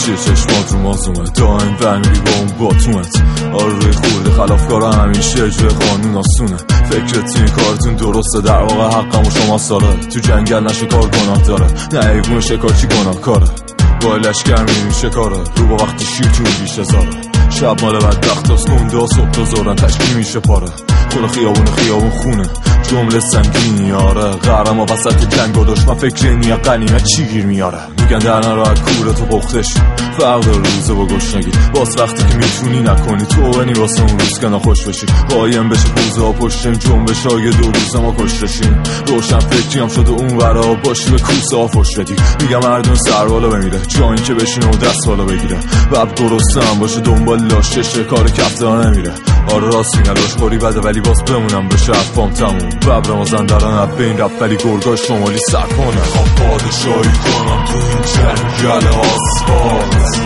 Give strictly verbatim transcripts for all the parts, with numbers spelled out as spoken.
چیه چشمات رو مازومه دائم ونگی با اون باتومت آروی خورده خلافکارا همیشه اجرای قانون آسونه فکرت این کارتون درسته در واقع حقم و شما ساره تو جنگل نشه کار گناه داره نه ایگون شکارچی گناه کاره با لشکر میریم شکاره رو با وقتی شیر تو بیش هزاره شب مال بدبخت هست گنده ها صبح تا زورن تشکیل میشه پاره خونه خیابون خیابون خونه جمله سنگینی آره غرم ها وسط جنگ و دشمن فکر اینیه قنیمت چی گیر میاره میگن در نراحت کوره تو پختش فرق داره روزه با گشنگی باز وقتی که میتونی نکنی تو بنی واسه اون روز که ناخوش بشی قایم بشه پوزه ها پشتیم جنبش های دو روز ما کشتشیم روشن فکری هم شده اون ورا باشی به کوسه ها فش بدی میگم مردون سر بالا بمیره جایی که بشینه و دست بالا بگیره بب درسته هم باشه دنبال لاششه کار کفته ها نمیره آره راست میگن لاش خوری بده ولی باز بمونم بشه افام تموم ببر مازندران اب بین رفت ولی گرگاه شمالی سر کنه خواب پادشاهی کنم تو این جنگل آسفالت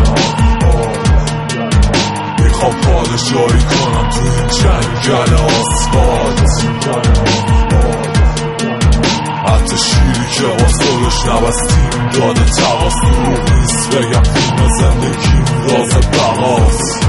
میخوام پادشاهی کنم تو این جنگل آسفالت حتی شیری که باز خودش نبستیم داده تواس دروغ نیست بگم فیلم زندگیم راز بقاست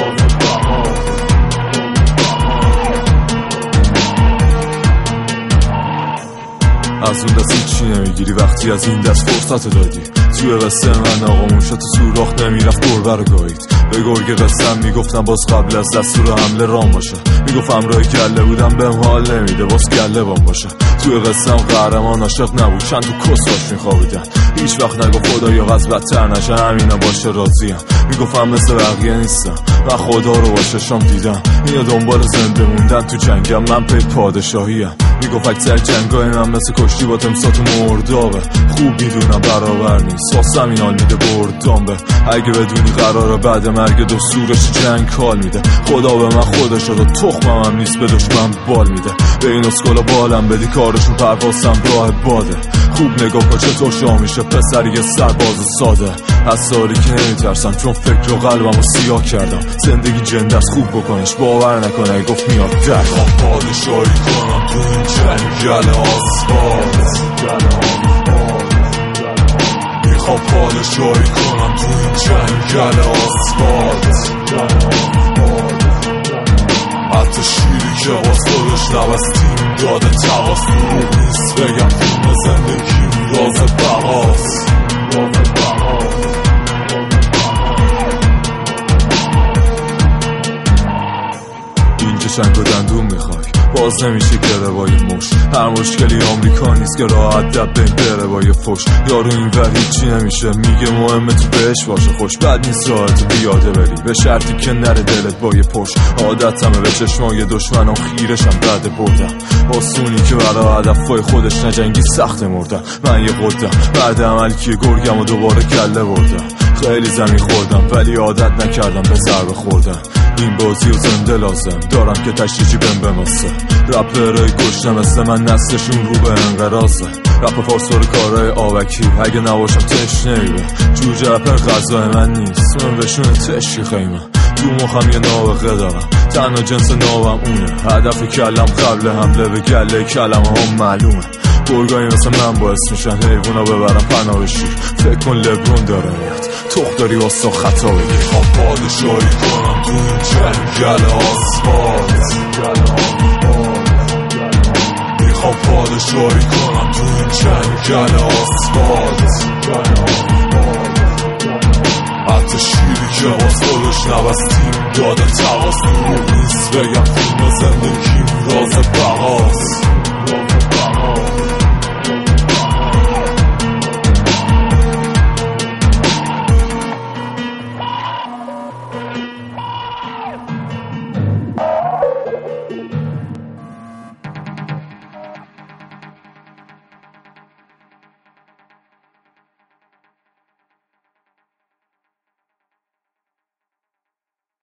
از اون دست هیچی نمیگیری وقتی از این دست فرصت دادی توی قصه من آقامون شد تو سوراخ نمیرفت گربه رو گایید به گرگ قصه میگفتم باز قبل از دستور حمله رام باشه میگفتم رای گله بودم بهم حال نمیده باز گله بام باشه توی قصه هم قهرمان عاشق نبود چند تو کس باش میخوابیدن هیچ وقت نگو خدا یا قصد بدتر نشه همینا باشه راضیم میگفتم مثل بقیه نیستم من خدا رو با چشام دیدم اینو دنبال زنده موندن تو جنگم من پی پادشاهیم میگفت اکثر جنگای من مثل کشتی با تمسات و مردابه خوب میدونم برابر نیست واسه همین حال میده بردامبه اگه بدونی قراره بعد مرگ دستورش جنگ کال میده خدا به من خودش شد و تخمم هم نیست به دشمن بال میده به این اسکالا بالم بدی کارشون پرواسم راه باده خوب نگاه کن چطور شا میشه پسری سرباز و ساده از سالی که نمیترسم چون فکر و قلبم رو سیاه کردم زندگی جنده است خوب بکنش باور نکنه گفت میاد در پادشاهی کنم تو این جنگل آسفالت میخوام پادشاهی کنم تو این جنگل آسفالت حتی شیری که باز خودش نبستیم داده تواس دروغ نیست بگم فیلم زندگیم راز بقاست اینجا چنگ و دندون میخوای باز نمیشه گره با یه مش هر مشکلی آمریکا نیست که راحت دب بین بره با یه فش یارو این ور هیچی نمیشه میگه مهمه تو بهش باشه خوش بد نیست راحت بیاده بری به شرطی که نره دلت با یه پش عادتمه به چشمای دشمنم خیرشم بعد بردم آسونی که برای هدفای خودش نجنگی سخت مردم من یه قدم بعد عمل که گرگم و دوباره کله بردم خیلی زمین خوردم ولی عادت نکردم به ضربه خوردم این بازی و زنده لازم دارم که تشریجی بهم بماسه رپرهای گشنه مثل من نسلشون رو به انقراضه رپ فارس رو کارهای آوکی اگه نباشم تشنه ایبه جوجه رپر غذای من نیست من بشونه تشی خیمه تو مخم یه نابغه دارم تنها جنس نابم اونه هدف کلم قبل حمله به گله کلم هم معلومه گرگایی مثل من باعث میشن حیوونا ببرم پناه به شیر فکر کن لبرون داره میاد تخت داری واسه خطا بگیر خواب پادشاهی کنم تو این جنگل آسفالت میخوام پادشاهی کنم تو این جنگل آسفالت حتی شیری که باز خودش نبستیم داده تواس دروغ نیست بگم فیلم زندگیم راز بقاست